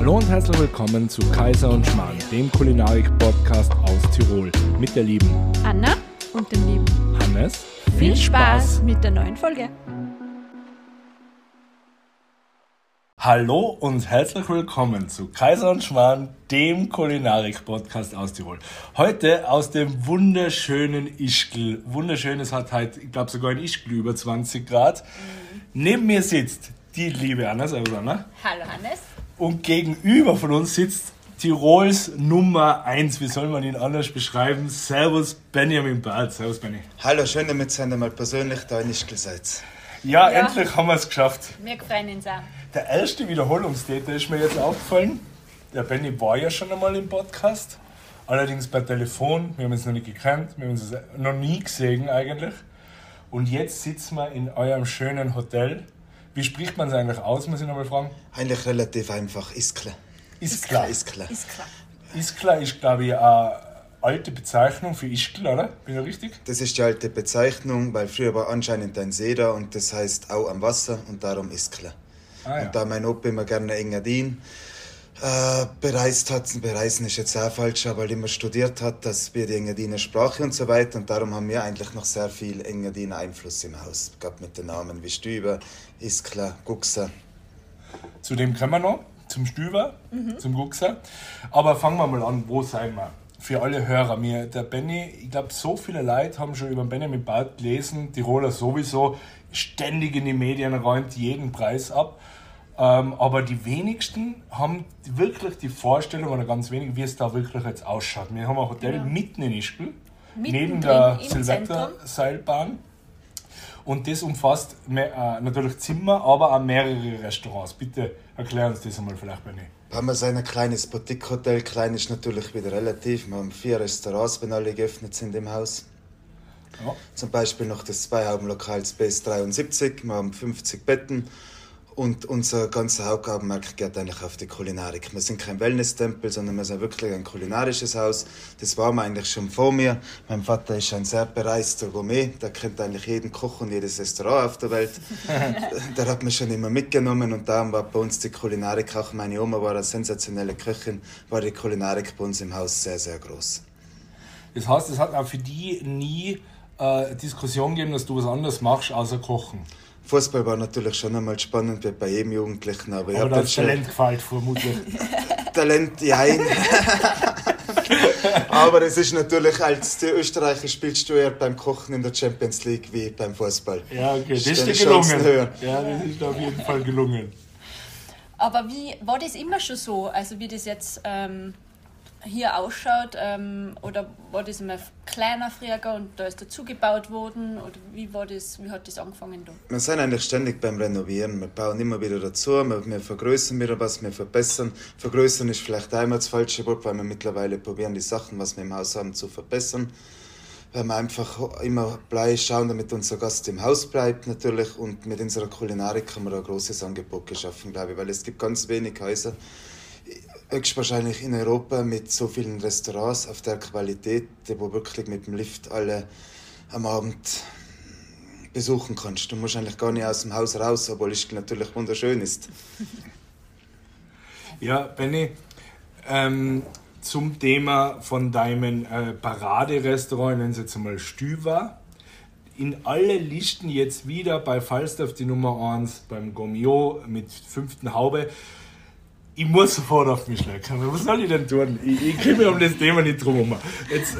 Hallo und herzlich willkommen zu Kaiser und Schmarrn, dem Kulinarik-Podcast aus Tirol mit der lieben Anna und dem lieben Hannes. Viel Spaß mit der neuen Folge. Hallo und herzlich willkommen zu Kaiser und Schmarrn, dem Kulinarik-Podcast aus Tirol. Heute aus dem wunderschönen Ischgl. Wunderschön, es hat heute, ich glaube sogar in Ischgl über 20 Grad. Neben mir sitzt die liebe Anna. Servus Anna. Hallo Hannes. Und gegenüber von uns sitzt Tirols Nummer 1. Wie soll man ihn anders beschreiben? Servus Benjamin Barth. Servus Benny. Hallo, schön, damit ihr einmal persönlich da in Ischgl seid. Ja, endlich haben wir es geschafft. Wir freuen uns auch. Der erste Wiederholungstäter ist mir jetzt aufgefallen. Der Benny war ja schon einmal im Podcast. Allerdings per Telefon. Wir haben uns noch nicht gekannt. Wir haben uns noch nie gesehen eigentlich. Und jetzt sitzen wir in eurem schönen Hotel. Wie spricht man es eigentlich aus, muss ich noch mal fragen? Eigentlich relativ einfach, Ischgl. Ischgl. Ischgl. Ischgl ist, glaube ich, eine alte Bezeichnung für Ischgl, oder? Bin ich richtig? Das ist die alte Bezeichnung, weil früher war anscheinend ein See da und das heißt Au am Wasser und darum Ischgl. Ah, ja. Und da mein Opa immer gerne Engadin bereisen ist jetzt auch falsch, aber immer studiert hat, dass wir die Engadiner Sprache und so weiter und darum haben wir eigentlich noch sehr viel Engadiner Einfluss im Haus. Gerade mit den Namen wie Stüber, Ischgl, Guxa. Zu dem kommen wir noch, zum Stüber, zum Guxa. Aber fangen wir mal an, wo sind wir? Für alle Hörer, der Benny, ich glaube, so viele Leute haben schon über den Benjamin Barth gelesen, Tiroler sowieso, ständig in die Medien räumt jeden Preis ab. Aber die wenigsten haben wirklich die Vorstellung, oder ganz wenig, wie es da wirklich jetzt ausschaut. Wir haben ein Hotel mitten in Ischgl, neben der Silvesterseilbahn. Und das umfasst natürlich Zimmer, aber auch mehrere Restaurants. Bitte erklär uns das einmal vielleicht, Benni. Haben wir so ein kleines Boutique-Hotel, klein ist natürlich wieder relativ. Wir haben 4 Restaurants, wenn alle geöffnet sind im Haus. Ja. Zum Beispiel noch das Zweihaubenlokal Space 73, wir haben 50 Betten. Und unser ganzer Hauptaugenmerk geht eigentlich auf die Kulinarik. Wir sind kein Wellness-Tempel, sondern wir sind wirklich ein kulinarisches Haus. Das waren wir eigentlich schon vor mir. Mein Vater ist ein sehr bereister Gourmet. Der kennt eigentlich jeden Koch und jedes Restaurant auf der Welt. Der hat mich schon immer mitgenommen und darum war bei uns die Kulinarik, auch meine Oma war eine sensationelle Köchin, war die Kulinarik bei uns im Haus sehr, sehr groß. Das heißt, es hat auch für die nie Diskussion gegeben, dass du was anderes machst, außer Kochen. Fußball war natürlich schon einmal spannend, wie bei jedem Jugendlichen. Aber da hat Talent gefällt, vermutlich. Talent, ja. Aber es ist natürlich, als die Österreicher spielst du eher beim Kochen in der Champions League wie beim Fußball. Ja, okay, das ist dir gelungen. Ja, das ist auf jeden Fall gelungen. Aber wie war das immer schon so? Also wie das jetzt hier ausschaut? Oder war das immer kleiner früher und da ist dazu gebaut worden? Oder wie hat das angefangen da? Wir sind eigentlich ständig beim Renovieren. Wir bauen immer wieder dazu, wir vergrößern wieder was, wir verbessern. Vergrößern ist vielleicht einmal das falsche Wort, weil wir mittlerweile probieren, die Sachen, was wir im Haus haben, zu verbessern. Weil wir einfach immer schauen, damit unser Gast im Haus bleibt natürlich. Und mit unserer Kulinarik haben wir ein großes Angebot geschaffen, glaube ich. Weil es gibt ganz wenig Häuser, höchstwahrscheinlich in Europa mit so vielen Restaurants auf der Qualität, wo wirklich mit dem Lift alle am Abend besuchen kannst. Du musst eigentlich gar nicht aus dem Haus raus, obwohl es natürlich wunderschön ist. Ja, Benni, zum Thema von deinem Paraderestaurant, nennen Sie jetzt einmal Stüber. In alle Listen jetzt wieder bei Falstaff die Nummer 1, beim Gourmet mit 5. Haube. Ich muss sofort auf mich schlecken. Was soll ich denn tun? Ich kriege mich um das Thema nicht drum herum. Jetzt,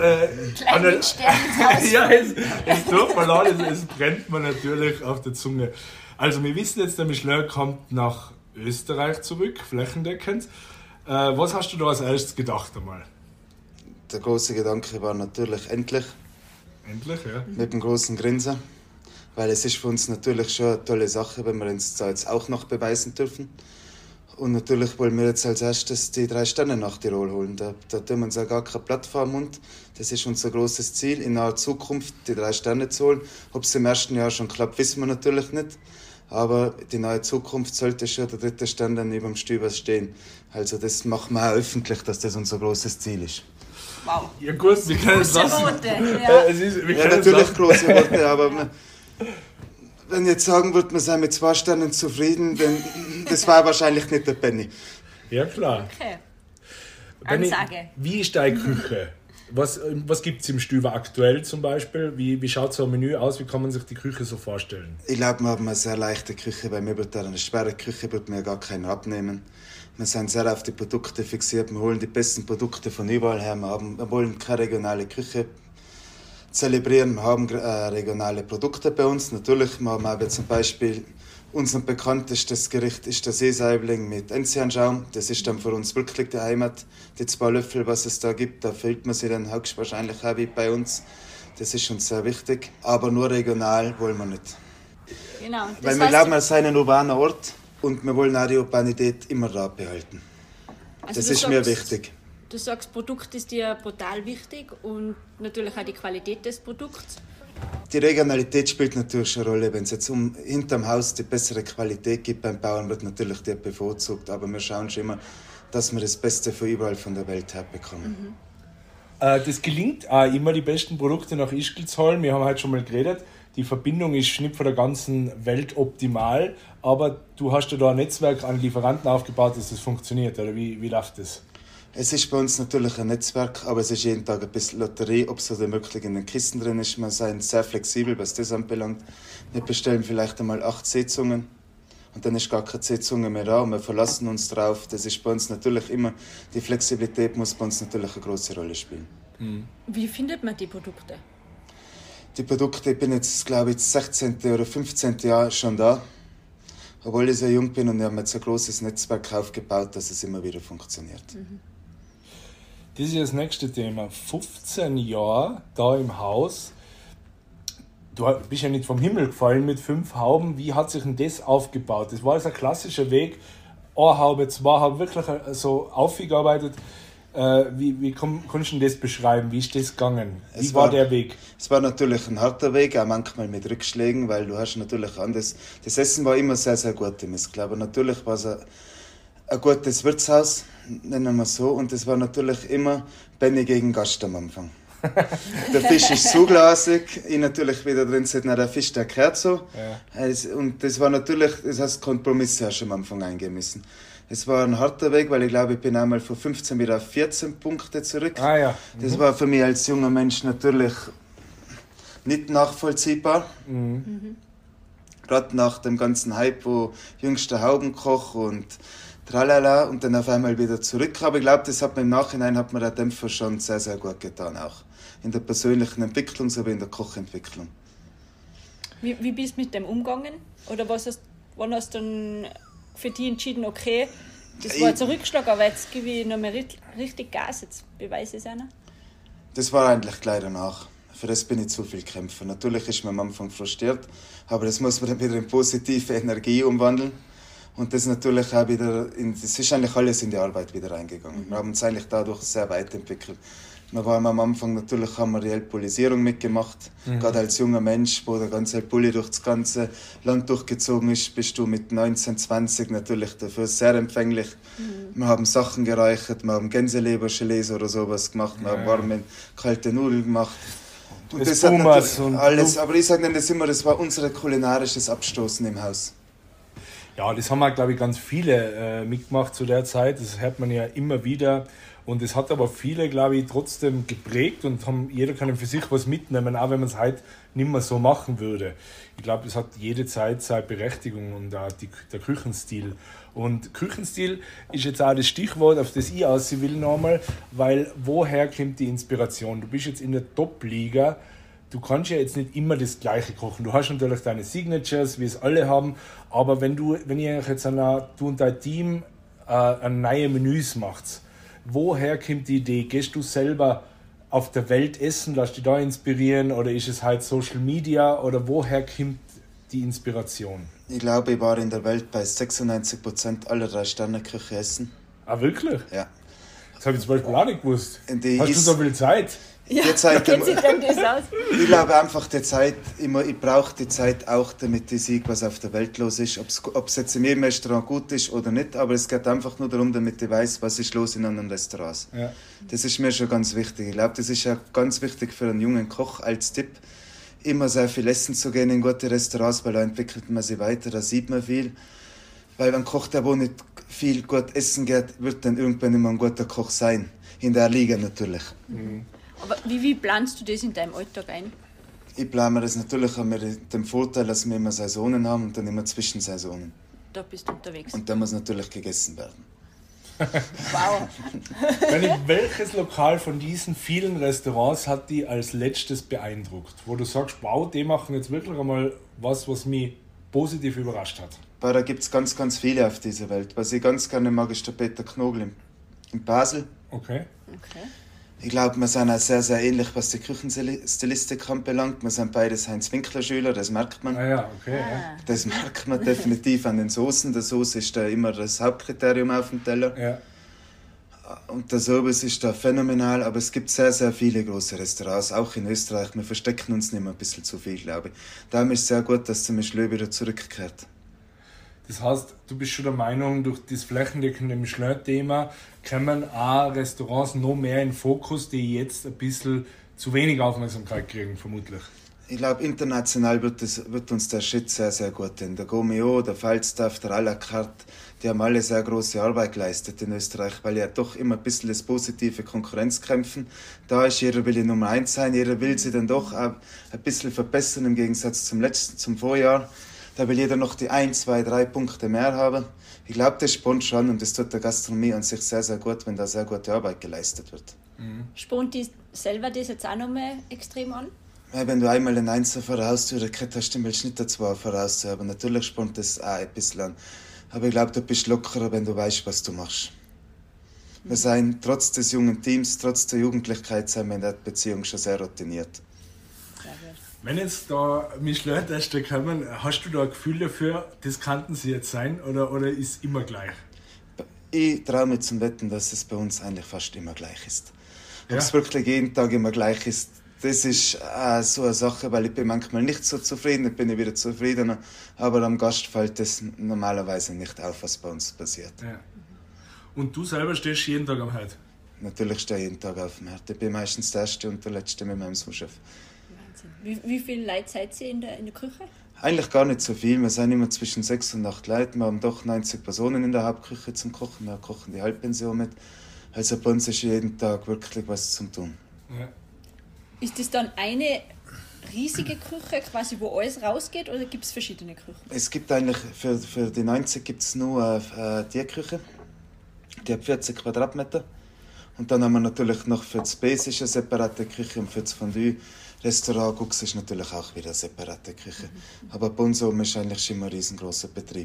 ja, es tut mir leid, es brennt mir natürlich auf der Zunge. Also wir wissen jetzt, der Michelin kommt nach Österreich zurück, flächendeckend. Was hast du da als erstes gedacht einmal? Der große Gedanke war natürlich endlich. Endlich, ja. Mit dem großen Grinsen. Weil es ist für uns natürlich schon eine tolle Sache, wenn wir uns da jetzt auch noch beweisen dürfen. Und natürlich wollen wir jetzt als erstes die 3 Sterne nach Tirol holen. Da tun wir uns ja gar keine Plattform und das ist unser großes Ziel, in naher Zukunft die 3 Sterne zu holen. Ob es im ersten Jahr schon klappt, wissen wir natürlich nicht. Aber die nahe Zukunft sollte schon der 3. Stern dann über dem Stüber stehen. Also das machen wir auch öffentlich, dass das unser großes Ziel ist. Wow. Ja gut, wir können es lassen. Worte, ja. Ja, natürlich große Worte, aber wenn ich jetzt sagen würde, wir sind mit 2 Sternen zufrieden, dann das war wahrscheinlich nicht der Benny. Ja, klar. Okay. Benni, Ansage. wie ist deine Küche? Was gibt es im Stüber aktuell zum Beispiel? Wie schaut so ein Menü aus? Wie kann man sich die Küche so vorstellen? Ich glaube, wir haben eine sehr leichte Küche, weil wir eine schwere Küche wird mir gar keinen abnehmen. Wir sind sehr auf die Produkte fixiert. Wir holen die besten Produkte von überall her. Wir wollen keine regionale Küche zelebrieren. Wir haben regionale Produkte bei uns. Natürlich, wir haben aber zum Beispiel unser bekanntestes Gericht ist der Seesaibling mit Enzianschaum. Das ist dann für uns wirklich die Heimat. Die 2 Löffel, was es da gibt, da fühlt man sich dann höchstwahrscheinlich auch wie bei uns. Das ist uns sehr wichtig. Aber nur regional wollen wir nicht. Genau. Weil wir glauben, wir sind ein urbaner Ort und wir wollen auch die Urbanität immer da behalten. Also das du ist mir sagst- wichtig. Du sagst, Produkt ist dir brutal wichtig und natürlich auch die Qualität des Produkts. Die Regionalität spielt natürlich eine Rolle. Wenn es jetzt hinterm Haus die bessere Qualität gibt beim Bauern, wird natürlich die bevorzugt. Aber wir schauen schon immer, dass wir das Beste von überall von der Welt herbekommen. Das gelingt auch immer, die besten Produkte nach Ischgl zu holen. Wir haben heute schon mal geredet. Die Verbindung ist nicht von der ganzen Welt optimal, aber du hast ja da ein Netzwerk an Lieferanten aufgebaut, dass das funktioniert. Oder wie läuft das? Es ist bei uns natürlich ein Netzwerk, aber es ist jeden Tag ein bisschen Lotterie, ob es so wirklich in den Kisten drin ist. Wir sind sehr flexibel, was das anbelangt. Wir bestellen vielleicht einmal 8 Seezungen und dann ist gar keine Seezunge mehr da und wir verlassen uns drauf. Das ist bei uns natürlich immer, die Flexibilität muss bei uns natürlich eine große Rolle spielen. Wie findet man die Produkte? Die Produkte, ich bin jetzt, glaube ich, 16. oder 15. Jahr schon da. Obwohl ich so jung bin und wir haben jetzt ein großes Netzwerk aufgebaut, dass es immer wieder funktioniert. Das ist das nächste Thema. 15 Jahre da im Haus. Du bist ja nicht vom Himmel gefallen mit 5 Hauben. Wie hat sich denn das aufgebaut? Das war also ein klassischer Weg. Eine Haube, 2 Hauben, wirklich so aufgearbeitet. Wie kannst du denn das beschreiben? Wie ist das gegangen? Wie war der Weg? Es war natürlich ein harter Weg, auch manchmal mit Rückschlägen, weil du hast natürlich anders. Das Essen war immer sehr, sehr gut im Iskl. Aber natürlich war es ein gutes Wirtshaus, nennen wir es so. Und es war natürlich immer Benni gegen Gast am Anfang. Der Fisch ist zuglasig, ich natürlich wieder drin sitze, der Fisch, der gehört so. Ja. Und das war natürlich, das heißt, Kompromisse hast du am Anfang eingehen müssen. Es war ein harter Weg, weil ich glaube, ich bin einmal von 15 wieder auf 14 Punkte zurück. Ja. Das war für mich als junger Mensch natürlich nicht nachvollziehbar. Gerade nach dem ganzen Hype, wo jüngster Haubenkoch und tralala und dann auf einmal wieder zurück. Aber ich glaube, das hat mir im Nachhinein der Dämpfer schon sehr, sehr gut getan, auch in der persönlichen Entwicklung sowie in der Kochentwicklung. Wie bist du mit dem umgegangen? Oder wann hast du dann für dich entschieden, okay, das war jetzt ein Rückschlag, aber jetzt gebe ich noch mal richtig Gas, jetzt beweise ich es einer? Das war eigentlich gleich danach. Für das bin ich zu viel Kämpfer. Natürlich ist man am Anfang frustriert, aber das muss man dann wieder in positive Energie umwandeln. Und das natürlich auch wieder, das ist eigentlich alles in die Arbeit wieder reingegangen. Wir haben uns eigentlich dadurch sehr weiterentwickelt. Wir waren am Anfang, natürlich haben wir die Alkoholisierung mitgemacht. Gerade als junger Mensch, wo der ganze Alkohol durch das ganze Land durchgezogen ist, bist du mit 19, 20 natürlich dafür sehr empfänglich. Wir haben Sachen geräuchert, wir haben Gänseleber-Gelees oder sowas gemacht, wir haben warme, kalte Nudeln gemacht. Und das hat natürlich alles, aber ich sage das immer, das war unser kulinarisches Abstoßen im Haus. Ja, das haben auch, glaube ich, ganz viele mitgemacht zu der Zeit. Das hört man ja immer wieder. Und es hat aber viele, glaube ich, trotzdem geprägt und jeder kann für sich was mitnehmen, auch wenn man es heute nicht mehr so machen würde. Ich glaube, es hat jede Zeit seine Berechtigung und auch der Küchenstil. Und Küchenstil ist jetzt auch das Stichwort, auf das ich aus will nochmal, weil woher kommt die Inspiration? Du bist jetzt in der Top-Liga. Du kannst ja jetzt nicht immer das Gleiche kochen. Du hast natürlich deine Signatures, wie es alle haben, aber wenn ihr jetzt du und dein Team neue Menüs macht, woher kommt die Idee? Gehst du selber auf der Welt essen, lässt dich da inspirieren oder ist es halt Social Media oder woher kommt die Inspiration? Ich glaube, ich war in der Welt bei 96% aller 3-Sterne-Küche essen. Ah, wirklich? Ja. Das habe ich zum Beispiel auch nicht gewusst. Hast du so viel Zeit? Ja, die Zeit, kennt sich denn das aus? Ich glaube einfach die Zeit, ich brauche die Zeit auch, damit ich sehe, was auf der Welt los ist. Ob es jetzt in jedem Restaurant gut ist oder nicht, aber es geht einfach nur darum, damit ich weiß, was ist los in anderen Restaurants. Ja. Das ist mir schon ganz wichtig. Ich glaube, das ist ja ganz wichtig für einen jungen Koch als Tipp, immer sehr viel essen zu gehen in gute Restaurants, weil da entwickelt man sich weiter, da sieht man viel. Weil ein Koch, der wo nicht viel gut essen geht, wird dann irgendwann immer ein guter Koch sein. In der Liga natürlich. Aber wie planst du das in deinem Alltag ein? Ich plane mir das natürlich auch mit dem Vorteil, dass wir immer Saisonen haben und dann immer Zwischensaisonen. Da bist du unterwegs. Und da muss natürlich gegessen werden. Wow. Welches Lokal von diesen vielen Restaurants hat dich als letztes beeindruckt? Wo du sagst, wow, die machen jetzt wirklich einmal was mich positiv überrascht hat. Aber da gibt es ganz, ganz viele auf dieser Welt. Was ich ganz gerne mag, ist der Peter Knogel in Basel. Okay. Ich glaube, wir sind auch sehr, sehr ähnlich, was die Küchenstilistik anbelangt. Wir sind beides Heinz-Winkler-Schüler, das merkt man. Ah ja, okay. Ja. Das merkt man definitiv an den Soßen. Der Sauce ist da immer das Hauptkriterium auf dem Teller. Ja. Und der Service ist da phänomenal, aber es gibt sehr, sehr viele große Restaurants, auch in Österreich. Wir verstecken uns nicht mehr ein bisschen zu viel, glaube ich. Darum ist es sehr gut, dass der Michelin wieder zurückkehrt. Das heißt, du bist schon der Meinung, durch das flächendeckende Michelin-Thema kommen auch Restaurants noch mehr in den Fokus, die jetzt ein bisschen zu wenig Aufmerksamkeit kriegen, vermutlich. Ich glaube, international wird uns der Schritt sehr, sehr gut tun. Der Gomeo, der Falstaff, der à la carte, die haben alle sehr große Arbeit geleistet in Österreich, weil ja doch immer ein bisschen das positive Konkurrenzkämpfen da ist. Jeder will die Nummer 1 sein, jeder will sie dann doch auch ein bisschen verbessern im Gegensatz zum Vorjahr. Da will jeder noch die 1, 2, 3 Punkte mehr haben. Ich glaube, das spornt schon und das tut der Gastronomie an sich sehr, sehr gut, wenn da sehr gute Arbeit geleistet wird. Spornt die selber das jetzt auch noch mal extrem an? Ja, wenn du einmal den 1er vor der Haustür gekriegt hast, dann willst du nicht der 2er vor der Haustür. Aber natürlich spornt das auch ein bisschen an. Aber ich glaube, du bist lockerer, wenn du weißt, was du machst. Wir sind trotz des jungen Teams, trotz der Jugendlichkeit, sind wir in der Beziehung schon sehr routiniert. Sehr gut. Wenn jetzt da Michelin-Tester kommen, hast du da ein Gefühl dafür, das könnten sie jetzt sein oder ist immer gleich? Ich traue mich zum Wetten, dass es bei uns eigentlich fast immer gleich ist. Ob Ja. es wirklich jeden Tag immer gleich ist, das ist so eine Sache, weil ich bin manchmal nicht so zufrieden, dann bin ich wieder zufriedener, aber am Gast fällt das normalerweise nicht auf, was bei uns passiert. Ja. Und du selber stehst jeden Tag am Herd? Natürlich stehe ich jeden Tag auf dem Herd. Ich bin meistens der Erste und der Letzte mit meinem Sous-Chef. Wahnsinn. Wie viele Leute seid ihr in der Küche? Eigentlich gar nicht so viel. Wir sind immer zwischen 6 und 8 Leuten. Wir haben doch 90 Personen in der Hauptküche zum Kochen. Wir kochen die Halbpension mit. Also bei uns ist jeden Tag wirklich was zum Tun. Ja. Ist das dann eine riesige Küche, quasi, wo alles rausgeht, oder gibt es verschiedene Küchen? Es gibt eigentlich für die 90 gibt's nur die Küche. Die hat 40 Quadratmeter. Und dann haben wir natürlich noch für das Basic eine separate Küche und für das Fondue-Restaurant Gux ist natürlich auch wieder eine separate Küche. Aber bei uns oben ist eigentlich schon immer ein riesengroßer Betrieb.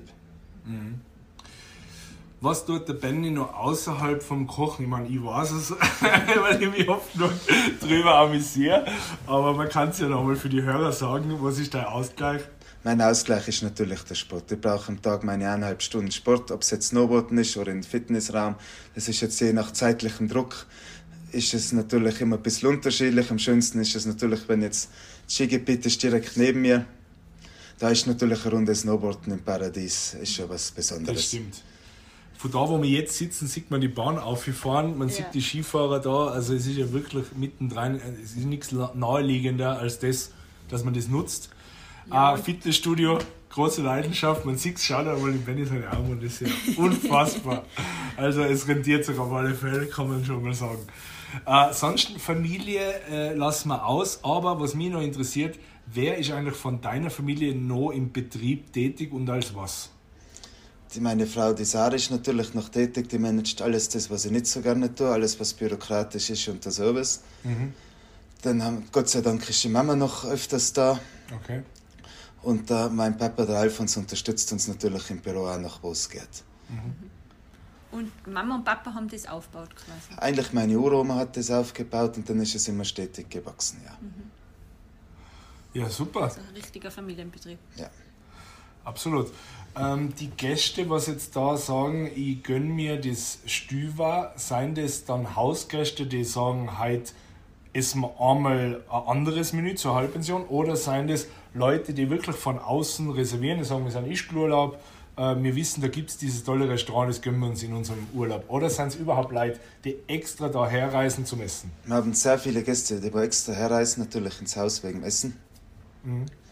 Was tut der Benny noch außerhalb vom Kochen? Ich meine, ich weiß es, weil ich mich oft noch drüber amüsiere. Aber man kann es ja noch mal für die Hörer sagen, was ist dein Ausgleich? Mein Ausgleich ist natürlich der Sport. Ich brauche am Tag meine 1,5 Stunden Sport, ob es jetzt Snowboarden ist oder im Fitnessraum. Das ist jetzt je nach zeitlichem Druck, ist es natürlich immer ein bisschen unterschiedlich. Am schönsten ist es natürlich, wenn jetzt das Skigebiet ist direkt neben mir. Da ist natürlich eine Runde Snowboarden im Paradies, ist schon was Besonderes. Das stimmt. Von da, wo wir jetzt sitzen, sieht man die Bahn aufgefahren, man sieht die Skifahrer da, also es ist ja wirklich mittendrin, es ist nichts naheliegender als das, dass man das nutzt. Fitnessstudio, große Leidenschaft, man sieht es, schaut einmal in Benny seine Arme und das ist ja unfassbar. Also es rentiert sich auf alle Fälle, kann man schon mal sagen. Sonst Familie lassen wir aus, aber was mich noch interessiert, wer ist eigentlich von deiner Familie noch im Betrieb tätig und als was? Meine Frau, die Sarah, ist natürlich noch tätig, die managt alles das, was ich nicht so gerne tue, alles, was bürokratisch ist und der Service. Dann Gott sei Dank ist die Mama noch öfters da. Okay. Und mein Papa, der Alfons, unterstützt uns natürlich im Büro auch noch, wo es geht. Und Mama und Papa haben das aufgebaut quasi? Eigentlich meine Uroma hat das aufgebaut und dann ist es immer stetig gewachsen, ja. Ja, super. Also ein richtiger Familienbetrieb. Ja. Absolut. Die Gäste, was jetzt da sagen, ich gönne mir das Stüwa, seien das dann Hausgäste, die sagen, heute essen wir einmal ein anderes Menü zur Halbpension, oder seien das Leute, die wirklich von außen reservieren, die sagen, wir sind Ischgl-Urlaub, wir wissen, da gibt es dieses tolle Restaurant, das gönnen wir uns in unserem Urlaub. Oder sind es überhaupt Leute, die extra da herreisen zum Essen? Wir haben sehr viele Gäste, die extra herreisen, natürlich ins Haus wegen Essen.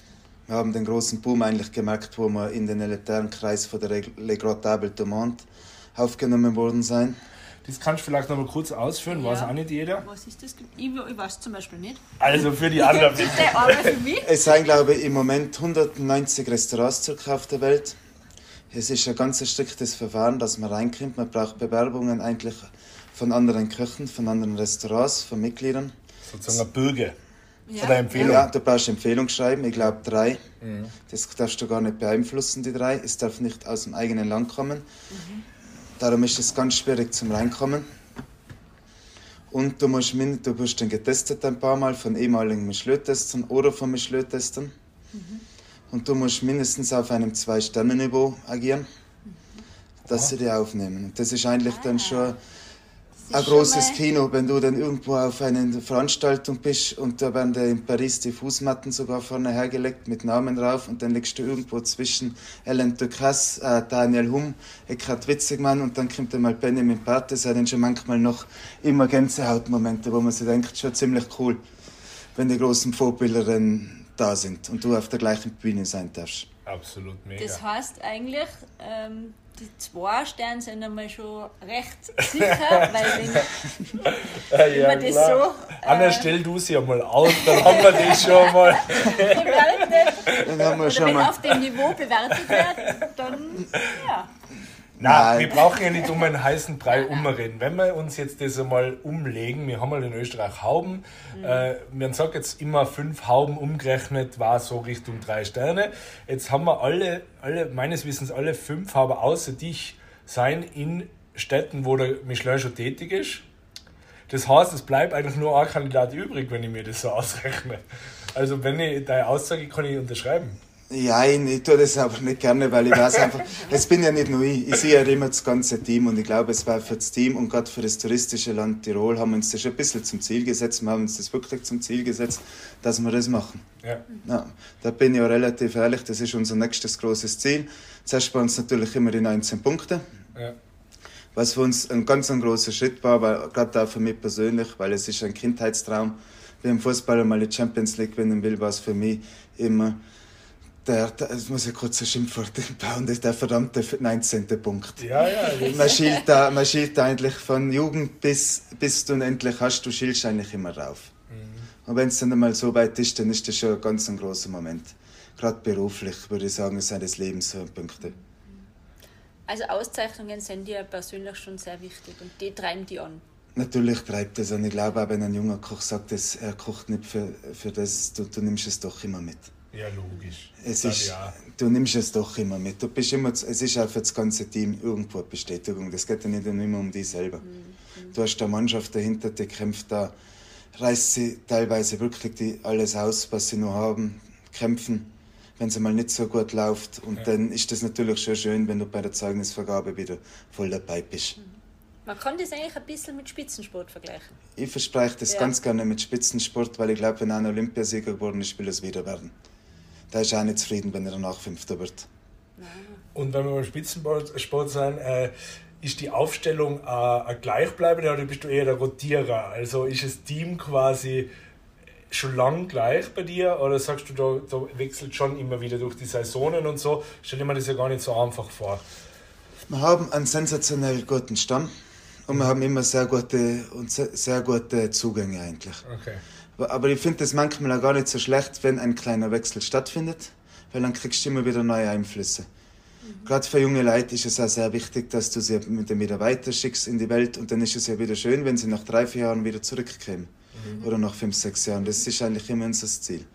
Wir haben den großen Boom eigentlich gemerkt, wo wir in den elitären Kreis von der Les Grands Tables du Monde aufgenommen worden sind. Das kannst du vielleicht noch mal kurz ausführen, weiß auch nicht jeder. Was ist das? Ich weiß zum Beispiel nicht. Also für die anderen. Bitte, aber für mich. Es sind, glaube ich, im Moment 190 Restaurants circa auf der Welt. Es ist ein ganz striktes Verfahren, dass man reinkommt. Man braucht Bewerbungen eigentlich von anderen Köchen, von anderen Restaurants, von Mitgliedern. Sozusagen eine Bürger. Ja. Oder Empfehlung. Ja, du brauchst Empfehlung schreiben, ich glaube 3. Das darfst du gar nicht beeinflussen, die 3. Es darf nicht aus dem eigenen Land kommen. Darum ist es ganz schwierig zum Reinkommen. Und du wirst dann getestet ein paar Mal von ehemaligen Michelin-Testern oder von Michelin-Testern. Und du musst mindestens auf einem 2-Sterne-Niveau agieren, dass sie dich aufnehmen. Und das ist eigentlich dann schon ein großes Kino, wenn du dann irgendwo auf einer Veranstaltung bist und da werden dir in Paris die Fußmatten sogar vorne hergelegt mit Namen drauf und dann liegst du irgendwo zwischen Ellen Ducasse, Daniel Hum, Eckhard Witzigmann und dann kommt einmal Benjamin Bart. Das sind dann schon manchmal noch immer Gänsehautmomente, wo man sich denkt, schon ziemlich cool, wenn die großen Vorbilder dann da sind und du auf der gleichen Bühne sein darfst. Absolut mega. Das heißt eigentlich, die 2 Sterne sind einmal schon recht sicher, weil wenn man das so... Anna, stell du sie einmal aus, dann haben wir das schon mal. bewertet, Dann haben wir oder schon wenn mal. auf dem Niveau bewertet wird, dann ja. Nein, wir brauchen ja nicht um einen heißen Brei umreden. Wenn wir uns jetzt das einmal umlegen, wir haben mal in Österreich Hauben, man sagt jetzt immer 5 Hauben umgerechnet, war so Richtung 3 Sterne. Jetzt haben wir alle, meines Wissens alle 5 Hauben außer dich sein in Städten, wo der Michelin schon tätig ist. Das heißt, es bleibt eigentlich nur ein Kandidat übrig, wenn ich mir das so ausrechne. Also wenn ich deine Aussage kann ich unterschreiben. Ja, ich tue das aber nicht gerne, weil ich weiß einfach, es bin ja nicht nur ich sehe ja immer das ganze Team und ich glaube, es war für das Team und gerade für das touristische Land Tirol haben wir uns das schon ein bisschen zum Ziel gesetzt, wir haben uns das wirklich zum Ziel gesetzt, dass wir das machen. Ja, da bin ich auch relativ ehrlich, das ist unser nächstes großes Ziel. Zuerst bei uns natürlich immer die 19 Punkte, was für uns ein ganz großer Schritt war, weil, gerade auch für mich persönlich, weil es ist ein Kindheitstraum, wie ein Fußballer mal die Champions League gewinnen will, war es für mich immer das muss ich kurz ein Schimpfwort bauen, das ist der verdammte 19. Punkt. Ja. Man schielt eigentlich von Jugend bis du endlich hast, du schielst eigentlich immer rauf. Und wenn es dann einmal so weit ist, dann ist das schon ein ganz großer Moment. Gerade beruflich würde ich sagen, es sind des Lebens Punkte. Also Auszeichnungen sind dir persönlich schon sehr wichtig und die treiben die an. Natürlich treibt es und ich glaube auch, wenn ein junger Koch sagt, dass er kocht nicht für das, du nimmst es doch immer mit. Ja, logisch. Du nimmst es doch immer mit. Du bist immer, es ist auch für das ganze Team irgendwo eine Bestätigung. Das geht ja nicht immer um dich selber. Du hast eine Mannschaft dahinter, die kämpft da, reißt sie teilweise wirklich alles aus, was sie noch haben, kämpfen, wenn es mal nicht so gut läuft. Und dann ist das natürlich schon schön, wenn du bei der Zeugnisvergabe wieder voll dabei bist. Man kann das eigentlich ein bisschen mit Spitzensport vergleichen. Ich verspreche das ganz gerne mit Spitzensport, weil ich glaube, wenn einer Olympiasieger geworden ist, will er es wieder werden. Da ist auch nicht zufrieden, wenn er danach Fünfter wird. Und wenn wir beim Spitzensport sind, ist die Aufstellung eine gleichbleibende oder bist du eher der Rotierer? Also ist das Team quasi schon lang gleich bei dir oder sagst du, da wechselt schon immer wieder durch die Saisonen und so? Stell dir mir das ja gar nicht so einfach vor. Wir haben einen sensationell guten Stamm und wir haben immer sehr gute Zugänge eigentlich. Okay. Aber ich finde es manchmal auch gar nicht so schlecht, wenn ein kleiner Wechsel stattfindet, weil dann kriegst du immer wieder neue Einflüsse. Gerade für junge Leute ist es auch sehr wichtig, dass du sie mit dem wieder weiterschickst in die Welt und dann ist es ja wieder schön, wenn sie nach 3-4 Jahren wieder zurückkommen. Oder nach 5-6 Jahren. Das ist eigentlich immer unser Ziel.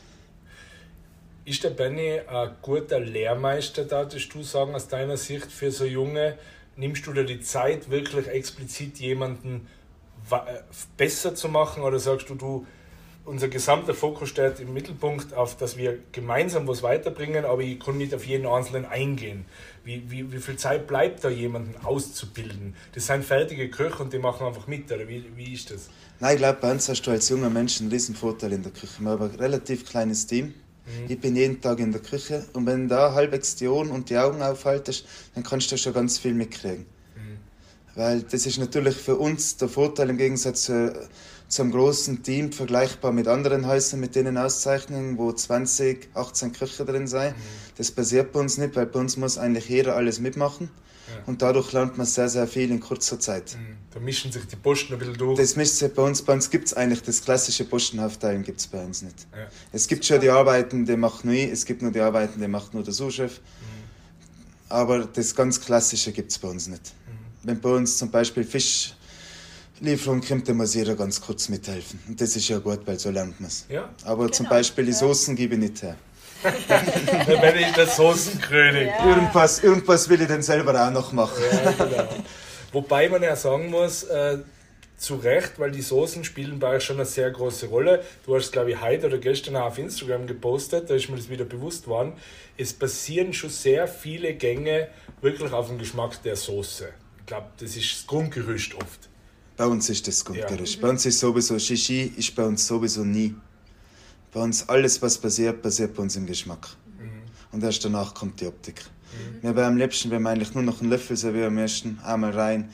Ist der Benny ein guter Lehrmeister, würdest du sagen, aus deiner Sicht für so Junge? Nimmst du dir die Zeit, wirklich explizit jemanden besser zu machen oder sagst du, unser gesamter Fokus steht im Mittelpunkt auf, dass wir gemeinsam was weiterbringen, aber ich kann nicht auf jeden Einzelnen eingehen. Wie viel Zeit bleibt da, jemanden auszubilden? Das sind fertige Köche und die machen einfach mit, oder wie ist das? Nein, ich glaube, bei uns hast du als junger Mensch einen riesen Vorteil in der Küche. Wir haben ein relativ kleines Team. Ich bin jeden Tag in der Küche und wenn du da halbwegs die Ohren und die Augen aufhaltest, dann kannst du schon ganz viel mitkriegen. Weil das ist natürlich für uns der Vorteil im Gegensatz zum großen Team, vergleichbar mit anderen Häusern mit denen Auszeichnungen, wo 20, 18 Köche drin sein. Das passiert bei uns nicht, weil bei uns muss eigentlich jeder alles mitmachen. Ja. Und dadurch lernt man sehr, sehr viel in kurzer Zeit. Da mischen sich die Posten ein bisschen durch. Das mischt sich bei uns. Bei uns gibt es eigentlich das klassische Postenaufteilen gibt es bei uns nicht. Ja. Es gibt schon die Arbeiten, die macht nur ich, es gibt nur die Arbeiten, die macht nur der Sous-Chef. Aber das ganz Klassische gibt es bei uns nicht. Wenn bei uns zum Beispiel Fischlieferung kommt, dann muss jeder ganz kurz mithelfen. Und das ist ja gut, weil so lernt man es. Ja. Aber zum Beispiel die Soßen gebe ich nicht her. Dann bin ich der Soßenkönig. Ja. Irgendwas will ich dann selber auch noch machen. Ja, genau. Wobei man ja sagen muss, zu Recht, weil die Soßen spielen bei euch schon eine sehr große Rolle. Du hast, glaube ich, heute oder gestern auch auf Instagram gepostet, da ist mir das wieder bewusst worden. Es basieren schon sehr viele Gänge wirklich auf dem Geschmack der Soße. Ich glaube, das ist das Grundgerüst oft. Bei uns ist das Grundgerüst. Ja. Bei uns ist sowieso, Shishi ist bei uns sowieso nie. Bei uns alles, was passiert bei uns im Geschmack. Und erst danach kommt die Optik. Wir wären am liebsten, wenn wir eigentlich nur noch einen Löffel servieren möchten, einmal rein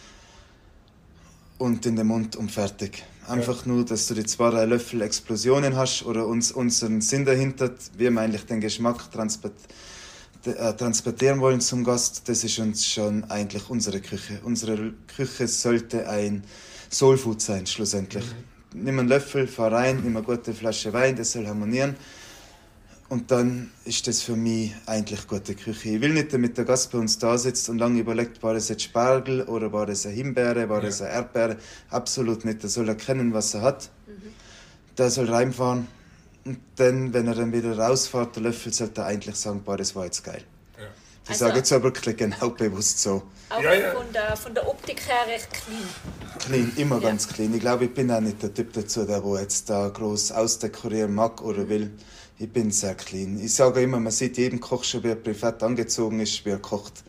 und in den Mund und fertig. Einfach nur, dass du die 2-3 Löffel Explosionen hast oder unseren Sinn dahinter, wie wir eigentlich den Geschmack transportieren wollen zum Gast, das ist uns schon eigentlich unsere Küche. Unsere Küche sollte ein Soulfood sein, schlussendlich. Nimm einen Löffel, fahr rein, nimm eine gute Flasche Wein, das soll harmonieren. Und dann ist das für mich eigentlich gute Küche. Ich will nicht, damit der Gast bei uns da sitzt und lange überlegt, war das jetzt Spargel oder war das eine Himbeere, war das eine Erdbeere. Absolut nicht. Der soll erkennen, was er hat. Der soll reinfahren. Und dann, wenn er dann wieder rausfährt, der Löffel, sollte er eigentlich sagen, boah, das war jetzt geil. Ja. Ich sage jetzt auch wirklich genau bewusst so. Auch von der Optik her recht clean. Clean, immer ganz clean. Ich glaube, ich bin auch nicht der Typ dazu, der jetzt da groß ausdekorieren mag oder will. Ich bin sehr clean. Ich sage immer, man sieht jedem Koch schon, wie er privat angezogen ist, wie er kocht.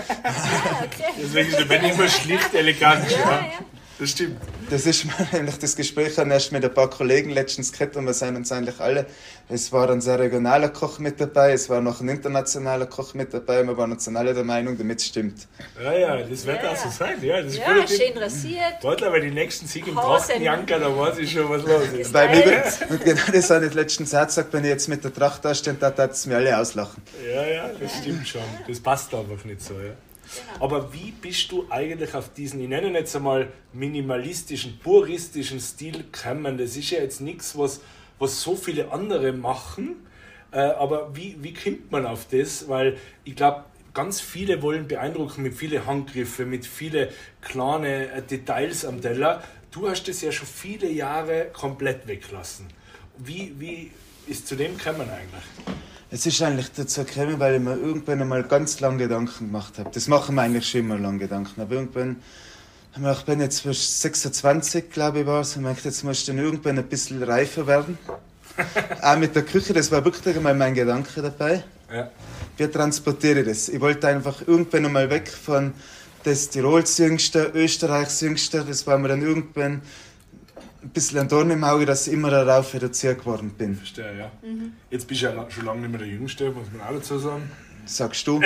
Okay. Deswegen bin ich immer schlicht elegant. Ja. Das stimmt. Das ist nämlich das Gespräch erst mit ein paar Kollegen letztens gehabt und wir sind uns eigentlich alle. Es war ein sehr regionaler Koch mit dabei, es war noch ein internationaler Koch mit dabei und wir waren uns alle der Meinung, damit es stimmt. Ja, das wird auch so sein. Ja, das schön rasiert. Warte, aber die nächsten Sieg im Trachtenjanker, da weiß ich schon, was los ist. Und genau das habe ich letztens gesagt, wenn ich jetzt mit der Tracht da stehe, dann es mir alle auslachen. Ja, das stimmt schon. Das passt einfach nicht so, ja. Genau. Aber wie bist du eigentlich auf diesen, ich nenne ihn jetzt einmal minimalistischen, puristischen Stil gekommen? Das ist ja jetzt nichts, was so viele andere machen. Aber wie kommt man auf das? Weil ich glaube, ganz viele wollen beeindrucken mit vielen Handgriffen, mit vielen kleinen Details am Teller. Du hast das ja schon viele Jahre komplett weggelassen. Wie ist zu dem gekommen eigentlich? Es ist eigentlich dazu gekommen, weil ich mir irgendwann einmal ganz lange Gedanken gemacht habe. Das machen wir eigentlich schon immer lange Gedanken. Aber irgendwann habe ich bin jetzt 26, glaube ich, war es. Und ich dachte, jetzt muss ich dann irgendwann ein bisschen reifer werden. Auch mit der Küche, das war wirklich einmal mein Gedanke dabei. Ja. Wie transportiere ich das? Ich wollte einfach irgendwann einmal weg von das Tirols Jüngste, Österreichs Jüngste. Das war mir dann irgendwann ein bisschen ein Dorn im Auge, dass ich immer darauf reduziert geworden bin. Verstehe, ja. Jetzt bist du ja schon lange nicht mehr der Jüngste, muss man auch dazu sagen. Sagst du.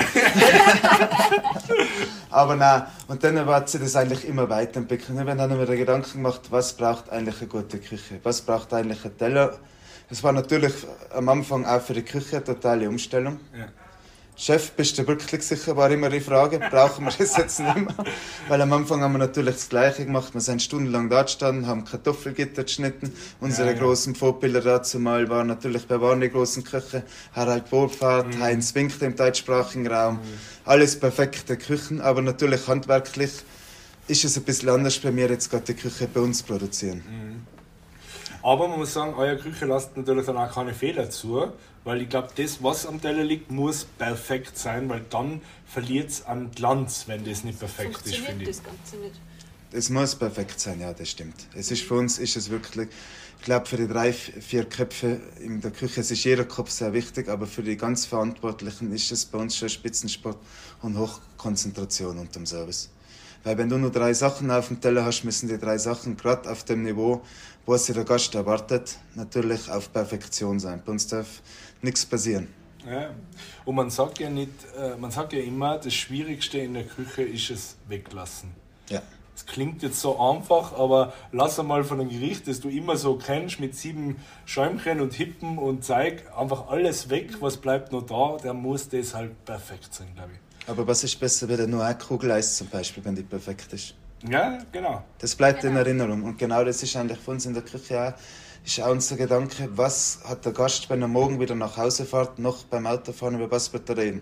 Aber nein, und dann hat sich das eigentlich immer weiterentwickelt. Ich habe dann mir den Gedanken gemacht, was braucht eigentlich eine gute Küche? Was braucht eigentlich ein Teller? Das war natürlich am Anfang auch für die Küche eine totale Umstellung. Ja. Chef, bist du wirklich sicher, war immer die Frage, brauchen wir das jetzt nicht mehr? Weil am Anfang haben wir natürlich das Gleiche gemacht, wir sind stundenlang da gestanden, haben Kartoffelgitter geschnitten. Unsere großen Vorbilder dazu mal waren natürlich bei die großen Köche, Harald Wohlfahrt, Heinz Winkler im deutschsprachigen Raum. Alles perfekte Küchen, aber natürlich handwerklich ist es ein bisschen anders bei mir, jetzt gerade die Küche bei uns produzieren. Aber man muss sagen, eure Küche lasst natürlich dann auch keine Fehler zu, weil ich glaube, das, was am Teller liegt, muss perfekt sein, weil dann verliert es an Glanz, wenn das nicht perfekt ist, finde ich. Das Ganze nicht. Es muss perfekt sein, ja, das stimmt. Es ist für uns ist es wirklich, ich glaube, für die 3-4 Köpfe in der Küche, es ist jeder Kopf sehr wichtig, aber für die ganz Verantwortlichen ist es bei uns schon Spitzensport und Hochkonzentration unter dem Service. Weil wenn du nur 3 Sachen auf dem Teller hast, müssen die 3 Sachen gerade auf dem Niveau, wo sich der Gast erwartet, natürlich auf Perfektion sein. Bei uns darf nichts passieren. Ja. Und man sagt ja immer, das Schwierigste in der Küche ist es weglassen. Ja. Das klingt jetzt so einfach, aber lass einmal von einem Gericht, das du immer so kennst, mit 7 Schäumchen und Hippen und Zeig, einfach alles weg, was bleibt noch da, der muss das halt perfekt sein, glaube ich. Aber was ist besser, wenn nur eine Kugel Eis zum Beispiel, wenn die perfekt ist? Ja, genau. Das bleibt in Erinnerung. Und genau das ist eigentlich für uns in der Küche auch, ist auch unser Gedanke, was hat der Gast, wenn er morgen wieder nach Hause fährt, noch beim Autofahren, über was wird er reden?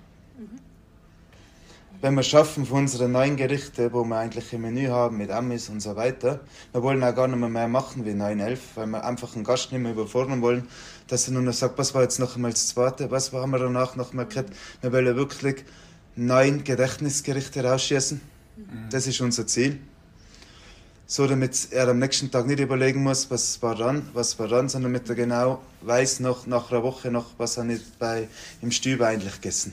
Wenn wir schaffen von unseren neuen Gerichten, wo wir eigentlich im Menü haben mit Amis und so weiter, wir wollen auch gar nicht mehr machen wie 9, 11, weil wir einfach einen Gast nicht mehr überfordern wollen, dass er nur noch sagt, was war jetzt noch einmal das Zweite, was haben wir danach noch mal gehört. Wir wollen wirklich 9 Gedächtnisgerichte rausschießen. Das ist unser Ziel. So, damit er am nächsten Tag nicht überlegen muss, was war dann, sondern damit er genau weiß, noch nach einer Woche noch, was er nicht im Stüber eigentlich gegessen.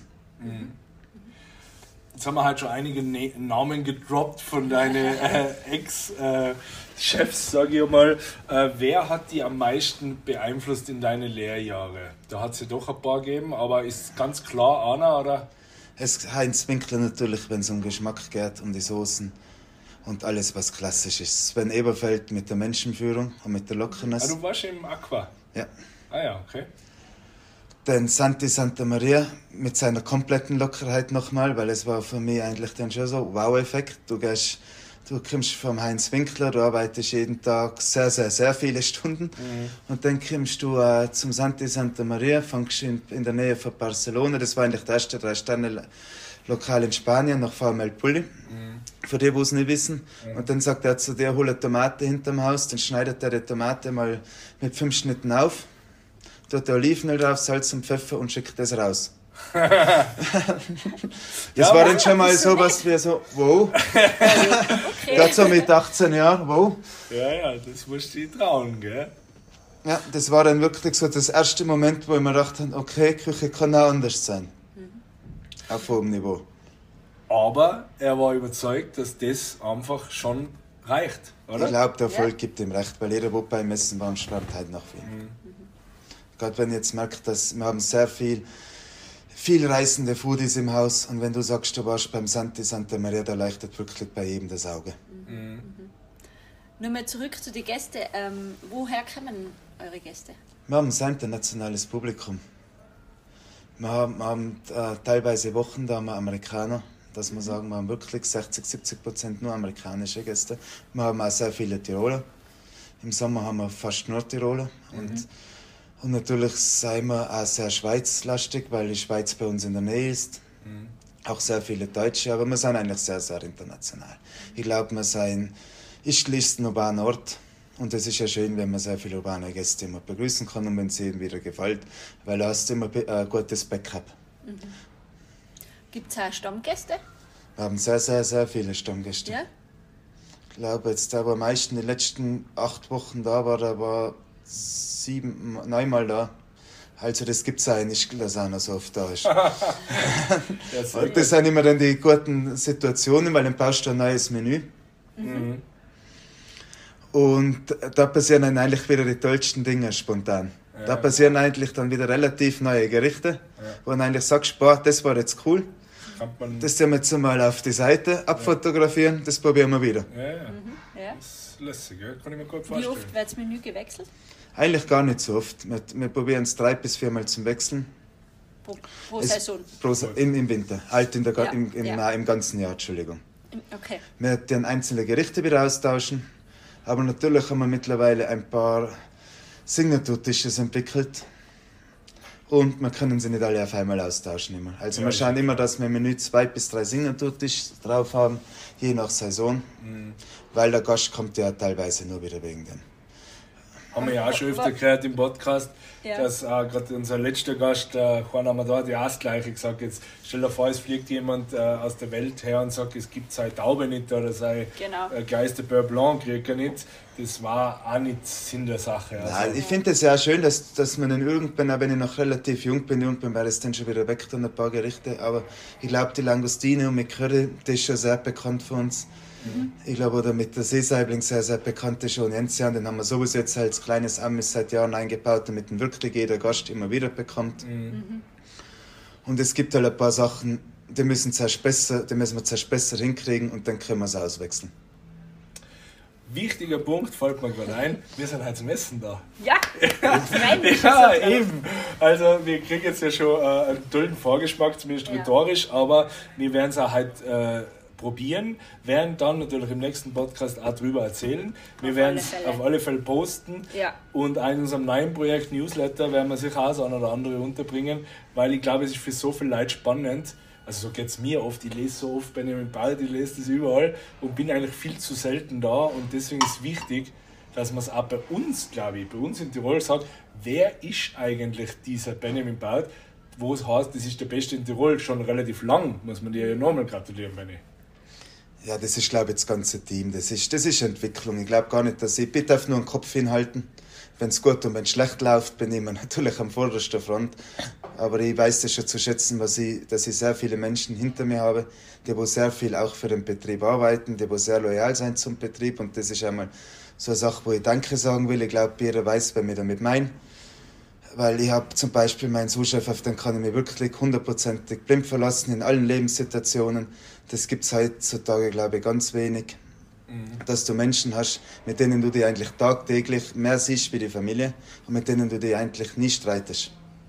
Jetzt haben wir halt schon einige Namen gedroppt von deinen Ex-Chefs, sage ich mal. Wer hat die am meisten beeinflusst in deine Lehrjahre? Da hat es ja doch ein paar gegeben, aber ist ganz klar einer, oder? Heinz Winkler natürlich, wenn es um Geschmack geht, um die Soßen und alles, was klassisch ist. Sven Eberfeld mit der Menschenführung und mit der Lockerness. Ah, du warst im Aqua? Ja. Ah ja, okay. Dann Santi Santa Maria mit seiner kompletten Lockerheit nochmal, weil es war für mich eigentlich dann schon so Wow-Effekt. Du kommst vom Heinz Winkler, du arbeitest jeden Tag sehr, sehr, sehr viele Stunden und dann kommst du zum Santi Santa Maria, fängst in der Nähe von Barcelona, das war eigentlich das erste 3-Sterne-Lokal in Spanien, nach VML Pulli, für die, die es nicht wissen. Und dann sagt er zu dir, hol eine Tomate hinterm Haus, dann schneidet er die Tomate mal mit 5 Schnitten auf, tut Olivenöl drauf, Salz und Pfeffer und schickt das raus. Das war dann schon mal sowas wie so, wow. Okay. Gerade so mit 18 Jahren, wow. Ja, das musst du dir trauen, gell? Ja, das war dann wirklich so das erste Moment, wo ich mir dachte, okay, Küche kann auch anders sein. Auf hohem Niveau. Aber er war überzeugt, dass das einfach schon reicht, oder? Ich glaube, der Erfolg gibt ihm recht, weil jeder, der beim Essen war, schwärmt halt nach viel. Gerade wenn ich jetzt merke, dass wir haben sehr viel reisende Foodies im Haus und wenn du sagst, du warst beim Santi Santa Maria, da leuchtet wirklich bei jedem das Auge. Nur mal zurück zu den Gästen. Woher kommen eure Gäste? Wir haben ein sehr internationales Publikum. Wir haben teilweise Wochen, da haben wir Amerikaner, dass wir sagen, wir haben wirklich 60-70% nur amerikanische Gäste. Wir haben auch sehr viele Tiroler. Im Sommer haben wir fast nur Tiroler. Und natürlich sind wir auch sehr schweizlastig, weil die Schweiz bei uns in der Nähe ist. Auch sehr viele Deutsche, aber wir sind eigentlich sehr, sehr international. Ich glaube, wir sind ist ein urbaner Ort. Und es ist ja schön, wenn man sehr viele urbane Gäste immer begrüßen kann und wenn es ihnen wieder gefällt, weil du hast immer ein gutes Backup. Gibt es auch Stammgäste? Wir haben sehr, sehr, sehr viele Stammgäste. Ja? Ich glaube, jetzt der, der am meisten die letzten 8 Wochen da war, der war 9 Mal da. Also das gibt es auch nicht, dass einer so oft da ist. Und das sind immer dann die guten Situationen, weil dann baust du ein neues Menü. Und da passieren dann eigentlich wieder die tollsten Dinge spontan. Ja. Da passieren eigentlich dann wieder relativ neue Gerichte, wo du eigentlich sagst, boah, das war jetzt cool. Das ziehen wir jetzt mal auf die Seite, abfotografieren, das probieren wir wieder. Ja. Das ist lässig, ja? Kann ich mir gut vorstellen. Wie oft wird das Menü gewechselt? Eigentlich gar nicht so oft. Wir probieren es 3 bis 4 Mal zum Wechseln. Pro Saison? Im Winter, im ganzen Jahr, Entschuldigung. Okay. Wir werden einzelne Gerichte wieder austauschen, aber natürlich haben wir mittlerweile ein paar Signature-Dishes entwickelt und wir können sie nicht alle auf einmal austauschen immer. Also wir schauen immer, dass wir im Menü 2 bis 3 Signature-Dishes drauf haben, je nach Saison, weil der Gast kommt ja teilweise nur wieder wegen dem. Haben wir ja auch schon öfter gehört im Podcast, dass gerade unser letzter Gast, Juan Amador, ja auch das Gleiche gesagt. Jetzt stell dir vor, es fliegt jemand aus der Welt her und sagt, es gibt seine Taube nicht oder sein Geister Beurre Blanc kriegt er nicht. Das war auch nicht Sinn der Sache. Also. Nein, ich finde es ja schön, dass man dann irgendwann, auch wenn ich noch relativ jung bin, wäre es dann schon wieder weg, dann ein paar Gerichte. Aber ich glaube, die Langostine und mit Curry, das ist schon sehr bekannt für uns. Ich glaube, oder mit der Seesaibling sehr, sehr bekannte schon Enzian, den haben wir sowieso jetzt als kleines Amüs seit Jahren eingebaut, damit ihn wirklich jeder Gast immer wieder bekommt. Und es gibt halt ein paar Sachen, die müssen wir zuerst besser hinkriegen und dann können wir es auswechseln. wichtiger Punkt fällt mir gerade ein, wir sind heute zum Essen da. Ja, freue mich Ja, schon so drauf. eben. Also wir kriegen jetzt ja schon einen tollen Vorgeschmack, zumindest rhetorisch, aber wir werden es auch heute probieren, werden dann natürlich im nächsten Podcast auch drüber erzählen. Wir werden es auf alle Fälle posten Ja. und in unserem neuen Projekt Newsletter werden wir sicher auch das eine oder andere unterbringen, weil ich glaube, es ist für so viele Leute spannend. Also so geht es mir oft, ich lese so oft Benjamin Bald, ich lese das überall und bin eigentlich viel zu selten da und deswegen ist es wichtig, dass man es auch bei uns, glaube ich, bei uns in Tirol sagt, wer ist eigentlich dieser Benjamin Bald, wo es heißt, das ist der Beste in Tirol, schon relativ lang, muss man dir ja nochmal gratulieren, Benni. Ja, das ist, glaube ich, das ganze Team. Das ist Entwicklung. Ich glaube gar nicht, dass ich darf nur den Kopf hinhalten. Wenn es gut und wenn es schlecht läuft, bin ich immer natürlich am vordersten Front. Aber ich weiß das schon zu schätzen, dass ich sehr viele Menschen hinter mir habe, die wo sehr viel auch für den Betrieb arbeiten, die wo sehr loyal sind zum Betrieb. Und das ist einmal so eine Sache, wo ich Danke sagen will. Ich glaube, jeder weiß, wer mir damit meint. Weil ich habe zum Beispiel meinen Sous-Chef, auf den kann ich mich wirklich 100%ig blind verlassen in allen Lebenssituationen. Das gibt es heutzutage, glaube ich, ganz wenig. Dass du Menschen hast, mit denen du dich eigentlich tagtäglich mehr siehst wie die Familie und mit denen du dich eigentlich nie streitest.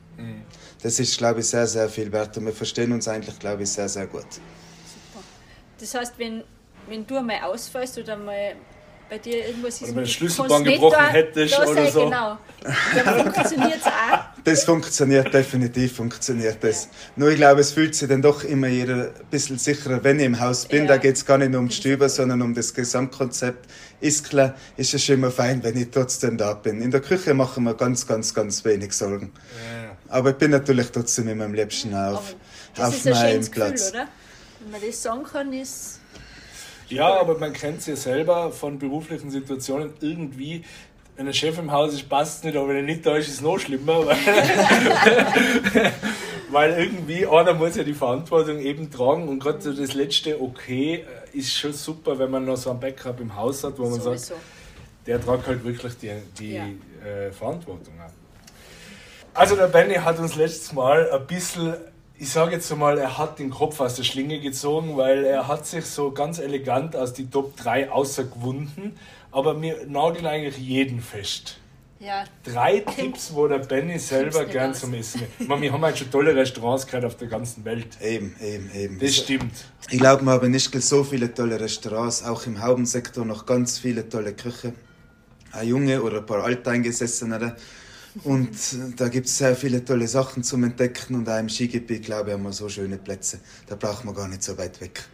Das ist, glaube ich, sehr, sehr viel wert und wir verstehen uns eigentlich, glaube ich, sehr, sehr gut. Super. Das heißt, wenn du einmal ausfällst oder mal bei dir irgendwas ist, Oder wenn du mit Schlüsselbein gebrochen hättest da oder sei, so. Genau. Dann funktioniert es auch. Das funktioniert, definitiv funktioniert das. Nur ich glaube, es fühlt sich dann doch immer jeder ein bisschen sicherer, wenn ich im Haus bin. Ja. Da geht es gar nicht nur um die Stüber, sondern um das Gesamtkonzept. Ist klar, ist es schon immer fein, wenn ich trotzdem da bin. In der Küche machen wir ganz, ganz, ganz wenig Sorgen. Ja. Aber ich bin natürlich trotzdem immer am liebsten auf Das ist ein meinem schönes Platz. Gefühl, oder? Wenn man das sagen kann, ist... Ja, aber man kennt es ja selber von beruflichen Situationen irgendwie. Wenn ein Chef im Haus ist, passt es nicht, aber wenn er nicht da ist, ist es noch schlimmer. Weil irgendwie einer muss ja die Verantwortung eben tragen und gerade so das letzte Okay ist schon super, wenn man noch so ein Backup im Haus hat, wo man sagt, Sowieso. der tragt halt wirklich die Ja. Verantwortung an. Also der Benny hat uns letztes Mal ein bisschen, ich sage jetzt mal, er hat den Kopf aus der Schlinge gezogen, weil er hat sich so ganz elegant aus die Top 3 außergewunden, aber wir nageln eigentlich jeden fest. Ja, 3 Tipps, wo der Benny selber nicht gern aus. zum Essen geht. Ich meine, wir haben halt schon tolle Restaurants gehabt auf der ganzen Welt. Eben. Das stimmt. Ich glaube, wir haben nicht so viele tolle Restaurants, auch im Haubensektor noch ganz viele tolle Küche. Ein junge oder ein paar Alteingesessenere. Und da gibt es sehr viele tolle Sachen zum Entdecken und auch im Skigebiet, glaube ich, haben wir so schöne Plätze. Da braucht man gar nicht so weit weg.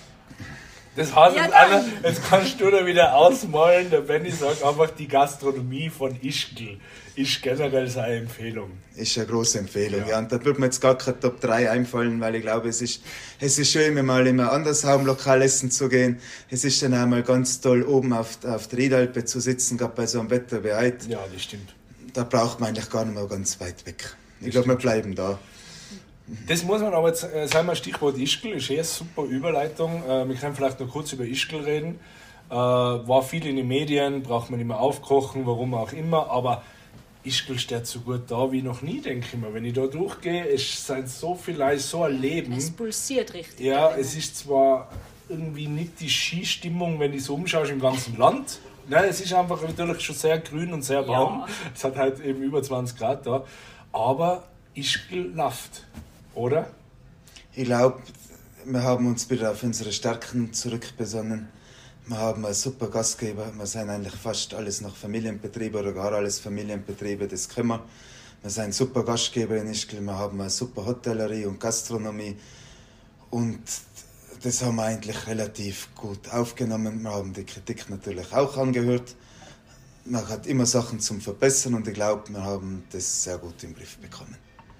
Das heißt, Ja, jetzt, Anna, jetzt kannst du da wieder ausmalen. Der Benny sagt einfach, die Gastronomie von Ischgl ist generell seine Empfehlung. Ist eine große Empfehlung. Ja. Ja. Und da würde mir jetzt gar kein Top 3 einfallen, weil ich glaube, es ist schön, immer mal in ein anderes Haubenlokal essen zu gehen. Es ist dann einmal ganz toll, oben auf der Riedalpe zu sitzen, gerade bei so einem Wetter wie heute. Ja, das stimmt. Da braucht man eigentlich gar nicht mehr ganz weit weg. Ich glaube, wir bleiben da. Das muss man aber jetzt, sagen wir Stichwort Ischgl, ist eine super Überleitung. Wir können vielleicht noch kurz über Ischgl reden. War viel in den Medien, braucht man nicht mehr aufkochen, warum auch immer, aber Ischgl steht so gut da wie noch nie, denke ich mir. Wenn ich da durchgehe, es sind so viele Leute, so ein Leben. es pulsiert richtig. Ja, es ist zwar irgendwie nicht die Skistimmung, wenn du so umschaust im ganzen Land. Nein, es ist einfach natürlich schon sehr grün und sehr warm. Ja. Es hat halt eben über 20 Grad da. Aber Ischgl läuft, oder? Ich glaube, wir haben uns wieder auf unsere Stärken zurückbesonnen. Wir haben einen super Gastgeber. Wir sind eigentlich fast alles noch Familienbetriebe oder gar alles Familienbetriebe, das können wir. Wir sind super Gastgeber in Ischgl. Wir haben eine super Hotellerie und Gastronomie. Und das haben wir eigentlich relativ gut aufgenommen. Wir haben die Kritik natürlich auch angehört. Man hat immer Sachen zum Verbessern und ich glaube, wir haben das sehr gut im Griff bekommen.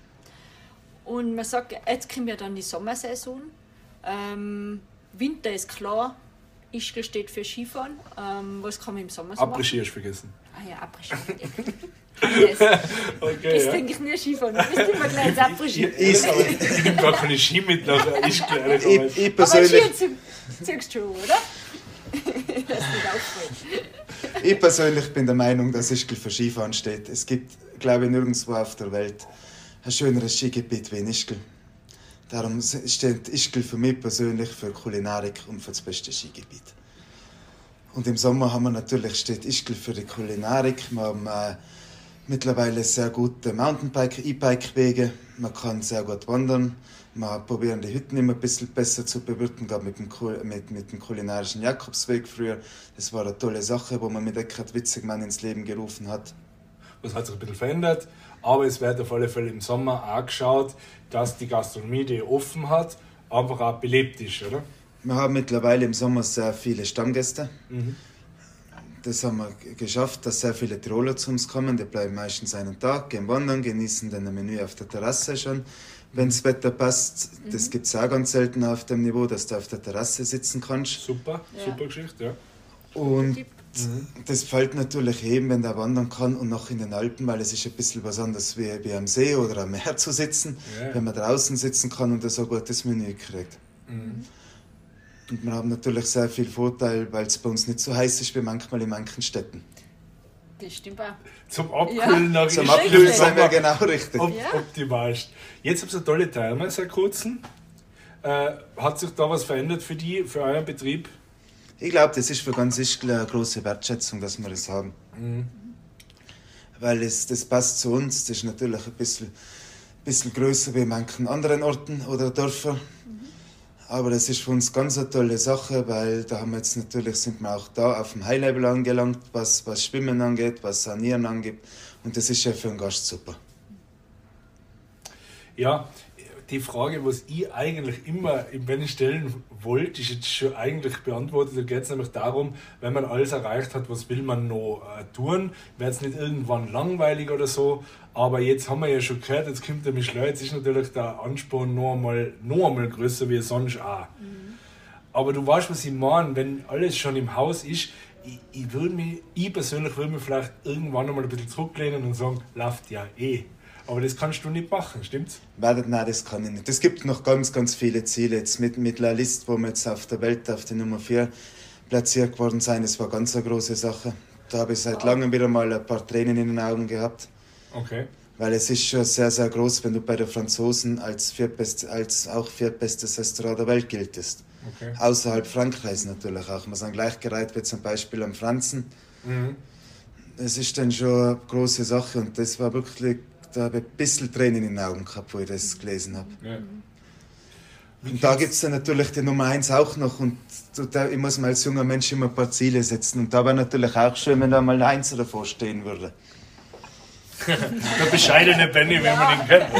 Und man sagt, jetzt kommt ja dann die Sommersaison. Winter ist klar, Ischgl steht für Skifahren. Was kann man im Sommer so machen? Après-Ski hast du vergessen. Ah ja, Après-Ski. Das Okay, ja. denke ich nicht Skifahren. Du bist immer gleich ins Après-Ski. Ich nehme gar keine Ski mit nach Ischgl. Ich Aber persönlich, Ski ziehst du schon, oder? Das nicht auffällt. Ich persönlich bin der Meinung, dass Ischgl für Skifahren steht. Es gibt, glaube ich, nirgendwo auf der Welt ein schöneres Skigebiet wie in Ischgl. Darum steht Ischgl für mich persönlich für Kulinarik und für das beste Skigebiet. Und im Sommer haben wir natürlich, steht Ischgl für die Kulinarik. Wir haben mittlerweile sehr gute E-Bike-Wege. Man kann sehr gut wandern. Wir probieren die Hütten immer ein bisschen besser zu bewirten, gerade mit dem kulinarischen Jakobsweg früher. Das war eine tolle Sache, wo man mit Eckhard Witzigmann ins Leben gerufen hat. Das hat sich ein bisschen verändert, aber es wird auf alle Fälle im Sommer auch geschaut, dass die Gastronomie, die offen hat, einfach auch belebt ist, oder? Wir haben mittlerweile im Sommer sehr viele Stammgäste. Das haben wir geschafft, dass sehr viele Tiroler zu uns kommen. Die bleiben meistens einen Tag, gehen wandern, genießen dann ein Menü auf der Terrasse schon. Wenn das Wetter passt, das gibt es auch ganz selten auf dem Niveau, dass du auf der Terrasse sitzen kannst. Super, super Geschichte, ja. Und das fällt natürlich jedem, wenn der wandern kann und noch in den Alpen, weil es ist ein bisschen was anderes wie am See oder am Meer zu sitzen, wenn man draußen sitzen kann und so ein gutes Menü kriegt. Und wir haben natürlich sehr viel Vorteil, weil es bei uns nicht so heiß ist wie manchmal in manchen Städten. Das stimmt auch. Zum Abkühlen nach Zum Abkühlen sind wir genau richtig. Optimalst. Jetzt habt ihr eine tolle Therme seit kurzem. Hat sich da was verändert für euren Betrieb? Ich glaube, das ist für ganz Ischgl eine große Wertschätzung, dass wir das haben. Weil das passt zu uns. Das ist natürlich ein bisschen größer wie in manchen anderen Orten oder Dörfern. Aber das ist für uns ganz eine tolle Sache, weil da haben wir jetzt natürlich, sind wir auch da auf dem High-Level angelangt, was Schwimmen angeht, was Sanieren angeht. Und das ist ja für einen Gast super. Ja, die Frage, was ich eigentlich immer, wenn ich stellen wollte, ist jetzt schon eigentlich beantwortet. Da geht es nämlich darum, wenn man alles erreicht hat, was will man noch tun? Wird es nicht irgendwann langweilig oder so? Aber jetzt haben wir ja schon gehört, jetzt kommt der Michelin, jetzt ist natürlich der Ansporn noch einmal größer wie sonst auch. Aber du weißt, was ich meine, wenn alles schon im Haus ist, ich persönlich würde mich vielleicht irgendwann einmal ein bisschen zurücklehnen und sagen, läuft ja eh. Aber das kannst du nicht machen, stimmt's? Nein, das kann ich nicht. Es gibt noch ganz, ganz viele Ziele. Jetzt mit La Liste, wo wir jetzt auf der Welt auf die Nummer 4 platziert worden sind, das war ganz eine große Sache. Da habe ich seit langem wieder mal ein paar Tränen in den Augen gehabt. Okay. Weil es ist schon sehr, sehr groß, wenn du bei den Franzosen als auch viertbestes Restaurant der Welt giltest. Okay. Außerhalb Frankreichs natürlich auch. Wir sind gleichgereiht wie zum Beispiel am Franzen. Es ist dann schon eine große Sache und das war wirklich, da habe ich ein bisschen Tränen in den Augen gehabt, wo ich das gelesen habe. Ja. Und da gibt es dann natürlich die Nummer 1 auch noch und ich muss mir als junger Mensch immer ein paar Ziele setzen und da wäre natürlich auch schön, wenn da mal ein 1 davor stehen würde. Der bescheidene Benny, wenn man ihn kennt.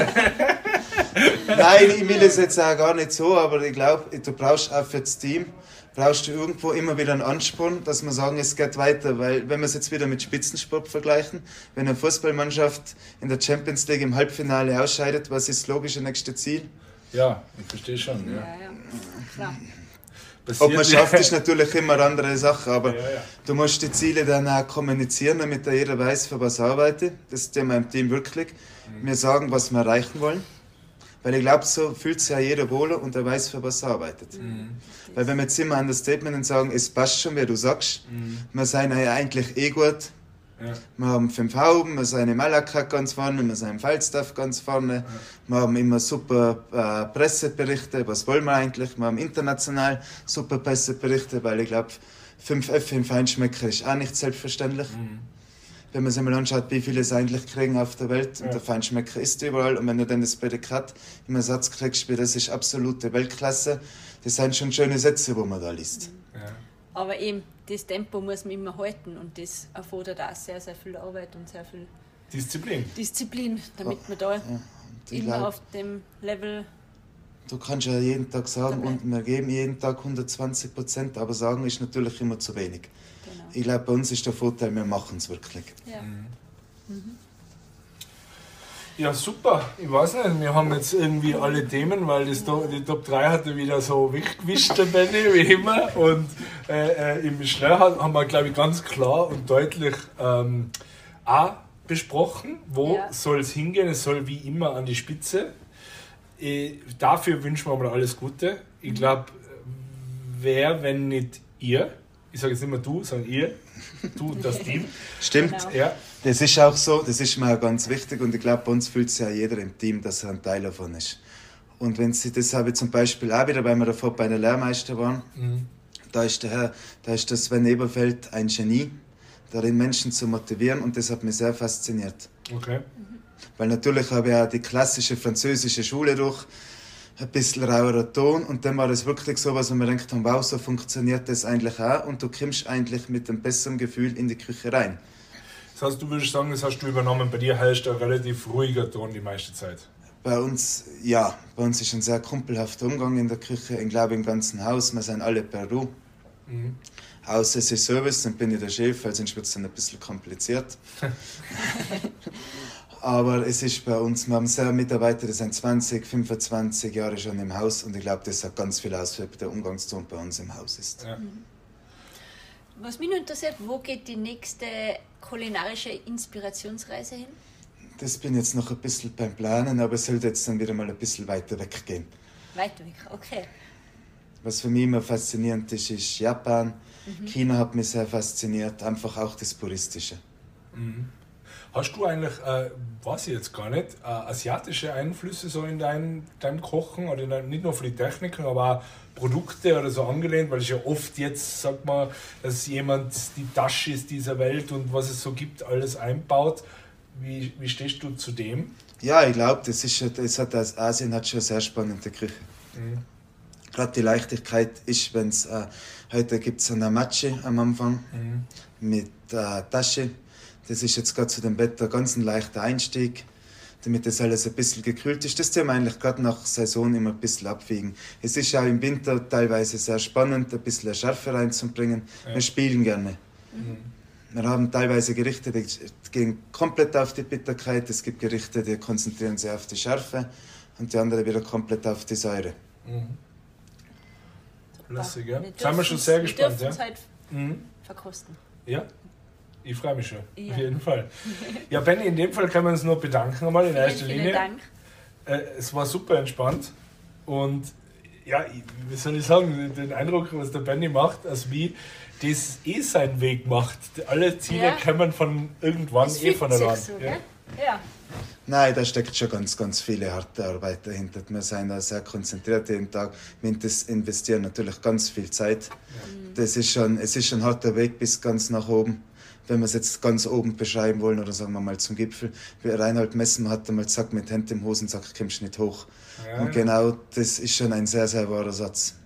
Nein, ich will es jetzt auch gar nicht so, aber ich glaube, du brauchst auch für das Team, brauchst du irgendwo immer wieder einen Ansporn, dass wir sagen, es geht weiter. Weil, wenn wir es jetzt wieder mit Spitzensport vergleichen, wenn eine Fußballmannschaft in der Champions League im Halbfinale ausscheidet, was ist das logische nächste Ziel? Ja, ich verstehe schon. Ja. Klar. Ob man schafft, ist natürlich immer eine andere Sache, aber Ja. du musst die Ziele dann auch kommunizieren, damit jeder weiß, für was arbeite. Das tun wir im Team wirklich. Wir sagen, was wir erreichen wollen. Weil ich glaube, so fühlt sich ja jeder wohler und er weiß, für was er arbeitet. Weil wenn wir jetzt immer an das Statement und sagen, es passt schon, wie du sagst, wir sind ja eigentlich eh gut. Ja. Wir haben 5 Hauben, wir sind im Malakak ganz vorne, wir sind im Falstaff ganz vorne. Wir haben immer super Presseberichte, was wollen wir eigentlich? Wir haben international super Presseberichte, weil ich glaube, 5 F im Feinschmecker ist auch nicht selbstverständlich. Wenn man sich mal anschaut, wie viele es eigentlich kriegen auf der Welt und der Feinschmecker ist überall und wenn du dann das Prädikat im Ersatz kriegst, wie das ist absolute Weltklasse, das sind schon schöne Sätze, wo man da liest. Ja. Aber eben, das Tempo muss man immer halten und das erfordert auch sehr, sehr viel Arbeit und sehr viel Disziplin, damit man da immer auf dem Level... Du kannst ja jeden Tag sagen, und wir geben jeden Tag 120%, aber sagen ist natürlich immer zu wenig. Genau. Ich glaube, bei uns ist der Vorteil, wir machen es wirklich. Ja. Ja, super. Ich weiß nicht, wir haben jetzt irgendwie alle Themen, weil die Top 3 hatte wieder so weggewischt, der Benny, wie immer. Und im Michelin haben wir, glaube ich, ganz klar und deutlich auch besprochen, wo soll es hingehen. Es soll wie immer an die Spitze. Dafür wünschen wir mal alles Gute. Ich glaube, wer, wenn nicht ihr, ich sage jetzt nicht mehr du, sondern ihr, du und das Team. Stimmt. Genau. Ja. Das ist auch so, das ist mir auch ganz wichtig und ich glaube, bei uns fühlt sich ja jeder im Team, dass er ein Teil davon ist. Und wenn sie, das habe ich zum Beispiel auch wieder, weil wir davor bei den Lehrmeister waren, Da ist der Sven Eberfeld ein Genie, darin Menschen zu motivieren, und das hat mich sehr fasziniert. Okay. Weil natürlich habe ich auch die klassische französische Schule durch, ein bisschen rauerer Ton, und dann war das wirklich so, was man denkt, wow, so funktioniert das eigentlich auch, und du kommst eigentlich mit einem besseren Gefühl in die Küche rein. Das heißt, du würdest sagen, das hast du übernommen, bei dir heißt ein relativ ruhiger Ton die meiste Zeit. Bei uns ist ein sehr kumpelhafter Umgang in der Küche, ich glaube im ganzen Haus, wir sind alle per Du. Außer es ist Service, dann bin ich der Chef, weil sonst wird es dann ein bisschen kompliziert. Aber es ist bei uns, wir haben sehr Mitarbeiter, die sind 20, 25 Jahre schon im Haus, und ich glaube, das hat ganz viel aus, wie der Umgangston bei uns im Haus ist. Ja. Was mich nur interessiert, wo geht die nächste kulinarische Inspirationsreise hin? Das bin jetzt noch ein bisschen beim Planen, aber es sollte jetzt dann wieder mal ein bisschen weiter weg gehen. Weiter weg, okay. Was für mich immer faszinierend ist, ist Japan. China hat mich sehr fasziniert, einfach auch das Puristische. Hast du eigentlich, weiß ich jetzt gar nicht, asiatische Einflüsse so in deinem Kochen, oder nicht nur für die Techniken, aber auch Produkte oder so angelehnt, weil es ja oft jetzt, sagt man, dass jemand die Dashis dieser Welt und was es so gibt, alles einbaut. Wie stehst du zu dem? Ja, ich glaube, Asien hat schon eine sehr spannende Küche. Gerade die Leichtigkeit ist, wenn es, heute gibt es ein Hamachi am Anfang mit Dashi. Das ist jetzt gerade zu dem Wetter ganz ein leichter Einstieg, damit das alles ein bisschen gekühlt ist. Das tun wir eigentlich gerade nach Saison immer ein bisschen abwiegen. Es ist auch im Winter teilweise sehr spannend, ein bisschen eine Schärfe reinzubringen. Ja. Wir spielen gerne. Wir haben teilweise Gerichte, die gehen komplett auf die Bitterkeit. Es gibt Gerichte, die konzentrieren sich auf die Schärfe, und die anderen wieder komplett auf die Säure. Lässig, ja. Jetzt sind wir schon sehr gespannt. Wir dürfen es heute verkosten. Ja, ich freue mich schon, Ja. auf jeden Fall. Ja, Benni, in dem Fall können wir uns nur bedanken einmal in erster Linie. Vielen Dank. Es war super entspannt, und ja, wie soll ich sagen, den Eindruck, was der Benni macht, als wie das seinen Weg macht. Alle Ziele kommen von irgendwann von allein. So, ja. Nein, da steckt schon ganz, ganz viele harte Arbeit dahinter. Wir sind da sehr konzentriert jeden Tag. Wir investieren natürlich ganz viel Zeit. Es ist schon ein harter Weg bis ganz nach oben. Wenn wir es jetzt ganz oben beschreiben wollen, oder sagen wir mal zum Gipfel. Wie Reinhold Messmer hat einmal gesagt, mit Händen im Hosensack kommst du nicht hoch. Ja. Und genau das ist schon ein sehr, sehr wahrer Satz.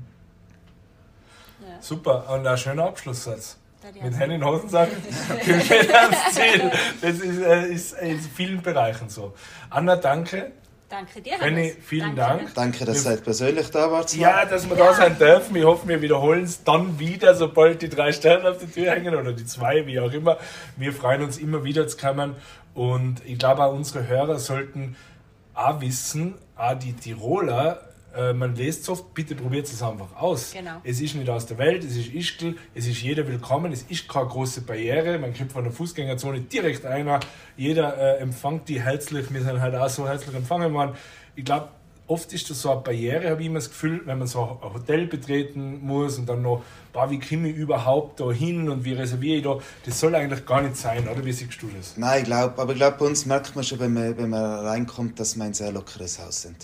Ja. Super, und ein schöner Abschlusssatz. Ja. Mit Händen in Hosensack kommt ans Ziel. Das ist in vielen Bereichen so. Anna, danke. Danke dir, Benni, Hannes. vielen Dank. Danke, dass ihr persönlich da wart. Ja, dass wir da sein dürfen. Ich hoffe, wir wiederholen es dann wieder, sobald die 3 Sterne auf der Tür hängen, oder die 2, wie auch immer. Wir freuen uns immer wieder zu kommen, und ich glaube auch unsere Hörer sollten auch wissen, auch die Tiroler, man lässt es oft, bitte probiert es einfach aus. Genau. Es ist nicht aus der Welt, es ist Ischgl, es ist jeder willkommen, es ist keine große Barriere, man kommt von der Fußgängerzone direkt einer, jeder empfängt die herzlich, wir sind halt auch so herzlich empfangen worden. Ich glaube, oft ist das so eine Barriere, habe ich immer das Gefühl, wenn man so ein Hotel betreten muss und dann noch, wie komme ich überhaupt da hin und wie reserviere ich da, das soll eigentlich gar nicht sein, oder wie siehst du das? Nein, ich glaube, bei uns merkt man schon, wenn man reinkommt, dass wir ein sehr lockeres Haus sind.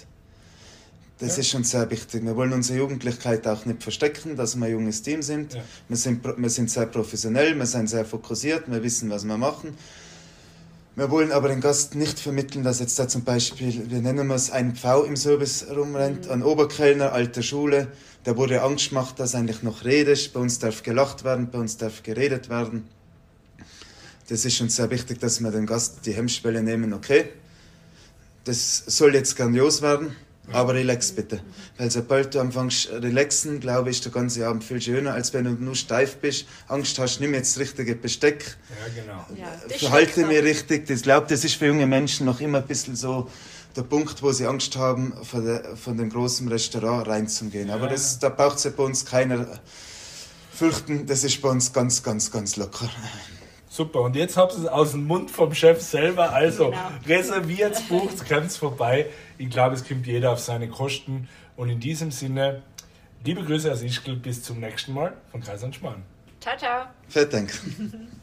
Das ist schon sehr wichtig. Wir wollen unsere Jugendlichkeit auch nicht verstecken, dass wir ein junges Team sind. Ja. Wir sind sehr professionell, wir sind sehr fokussiert, wir wissen, was wir machen. Wir wollen aber den Gast nicht vermitteln, dass jetzt da zum Beispiel, wir nennen es, ein Pfau im Service rumrennt, ein Oberkellner, alter Schule, der wurde Angst gemacht, dass eigentlich noch redest. Bei uns darf gelacht werden, bei uns darf geredet werden. Das ist schon sehr wichtig, dass wir den Gast die Hemmschwelle nehmen, okay, das soll jetzt grandios werden. Aber relax bitte. Weil sobald du anfängst relaxen, glaube ich, ist der ganze Abend viel schöner, als wenn du nur steif bist, Angst hast, nimm jetzt das richtige Besteck. Ja, genau. Ja, verhalte mich richtig. Ich glaube, das ist für junge Menschen noch immer ein bisschen so der Punkt, wo sie Angst haben, von dem großen Restaurant reinzugehen. Aber da braucht es bei uns keiner fürchten, das ist bei uns ganz, ganz, ganz locker. Super, und jetzt habt ihr es aus dem Mund vom Chef selber, also reserviert, bucht, kommt vorbei. Ich glaube, es kommt jeder auf seine Kosten. Und in diesem Sinne, liebe Grüße aus Ischgl, bis zum nächsten Mal von Kreis und Schmarrn. Ciao, ciao. Vielen Dank.